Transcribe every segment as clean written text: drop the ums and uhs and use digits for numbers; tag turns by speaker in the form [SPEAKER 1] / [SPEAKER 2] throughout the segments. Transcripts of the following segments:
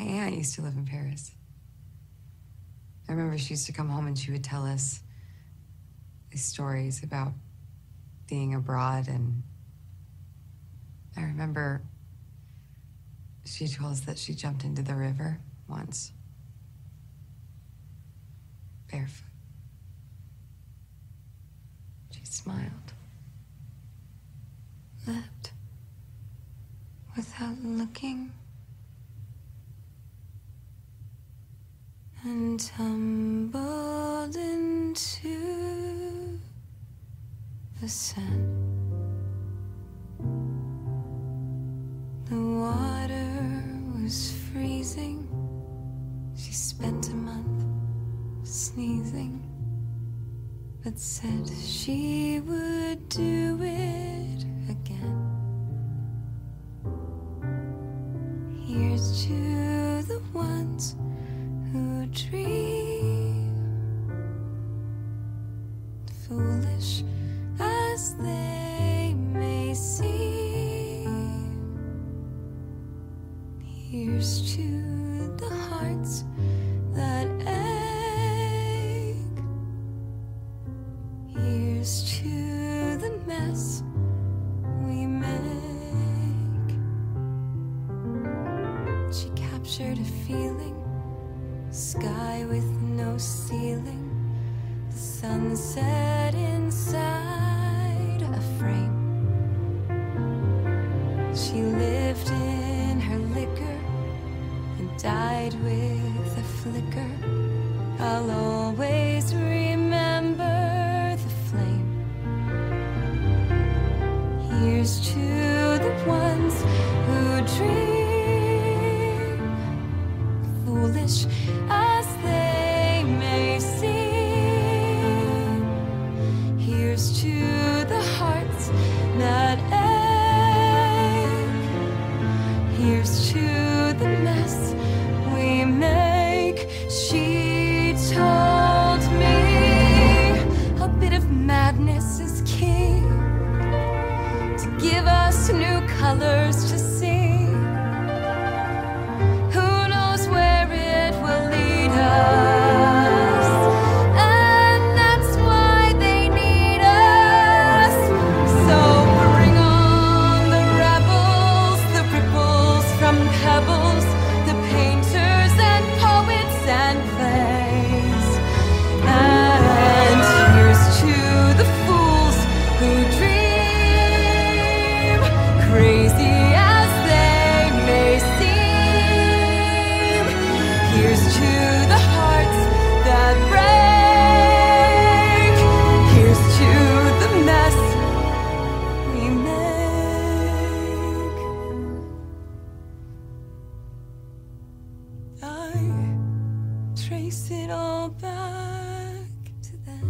[SPEAKER 1] aunt used to live in Paris. I remember she used to come home and she would tell us these stories about being abroad, and I remember she told us that she jumped into the river once, barefoot. She smiled, leapt without looking, and tumbled into the sand. The water was freezing. She spent a month sneezing, but said she would do it again. Here's to the ones who dream, foolish as they may seem. Here's to the hearts that ache. Here's to the mess we make. She captured a feeling, sky with no ceiling, the sunset inside a frame. She lived in her liquor and died with a flicker. I'll always remember the flame. Here's to the ones who dream, foolish as they may seem. Here's to the hearts that ache. Here's to the mess we make. She told me a bit of madness is key, to give us new colors to see. Who knows where it will lead us? And that's why they need us. So bring on the rebels, the ripples from pebbles, the painters and poets and plays. And here's to the fools who dream, crazy as they may seem. Here's to the hearts that break. Here's to the mess we make. I trace it all back to then.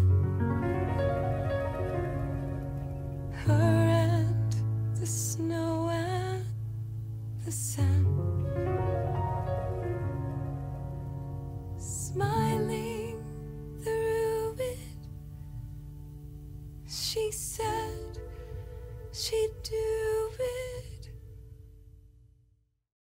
[SPEAKER 1] Her and the snow and the sand, smiling